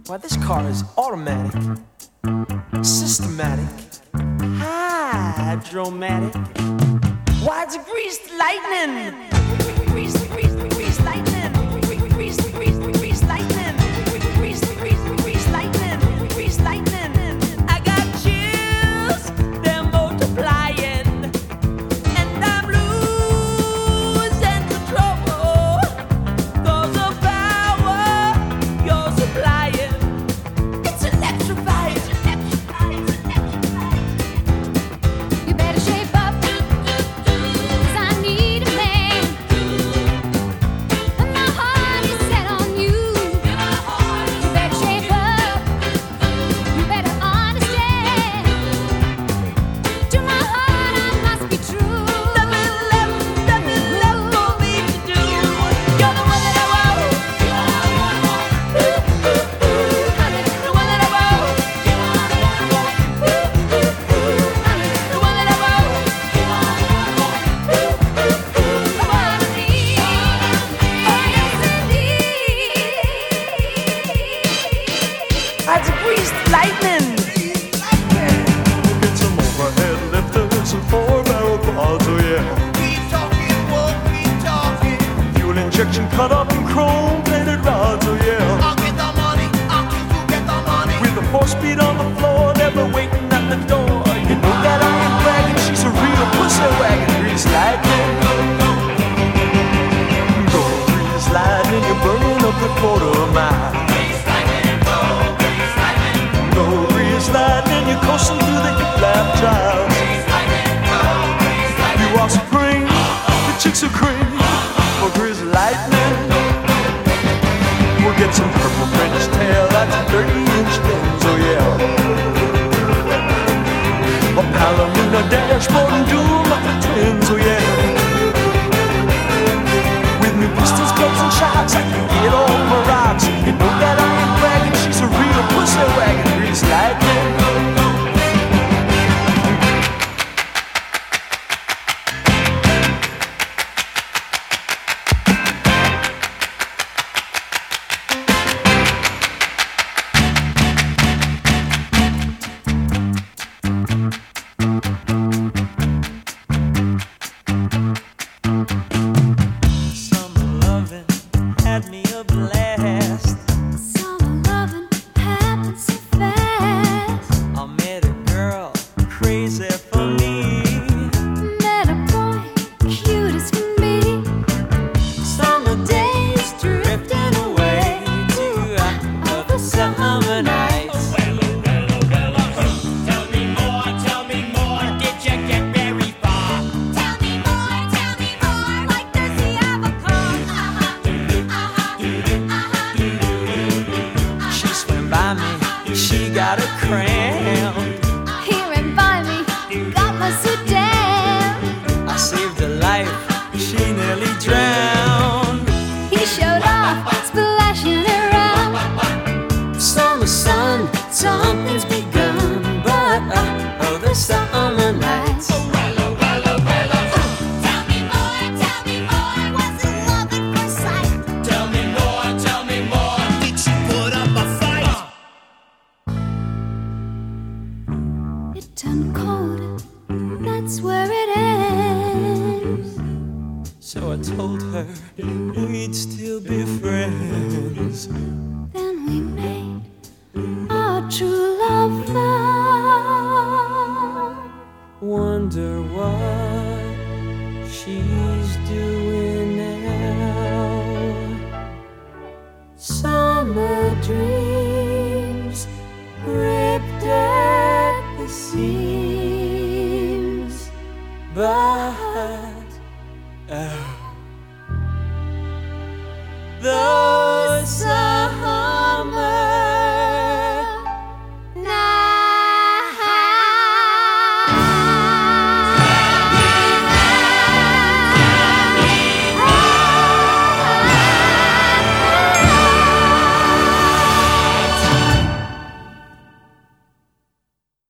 Why, this car is automatic, systematic, hydromatic. Why, it's a greased lightning. Greased lightning. Greased lightning. Greased lightning. Greased lightning. I got chills, they're multiplying, and I'm losing control. 'Cause the power you're supplying, it's electrifying. You better shape up, 'cause I need a man. And my heart is set on you. You better shape up, you better understand. To my heart I must be true. Nothing left for me to do. You're the one that I want. The one that I want. The one that I want. What I need, oh yes indeed. That's a greased lightning. Get some overhead lifters and 4-barrel quads, oh yeah. Keep talking, won't keep talking. Fuel injection cut up in chrome-plated rods, oh yeah. I'll get the money, I'll keep you get the money. With a 4-speed on the floor, never waiting at the door. You know that iron wagon, she's a real pussy wagon. Greased lightning. Go greased lightning, you're burning up the quarter mile. Go greased lightning, you're coasting through the hip lap trials. You are supreme, the chicks are cream for greased lightning. We'll get some purple French tail, that's 30-inch things, oh yeah. A Palomino dashboard and dual muffler twins, oh yeah. With new pistons, clubs, and shocks, I can get all my rocks. You know that iron wagon, she's a real pussy wagon. Greased lightning. Summer loving had me a blast. Summer loving happens so fast. I met a girl crazy for me. Met a boy cute as can be. Summer days drifting away to other summer nights. Tell me more, did you get very far? Tell me more, like does he have a car? She swam by me, she got a cramp.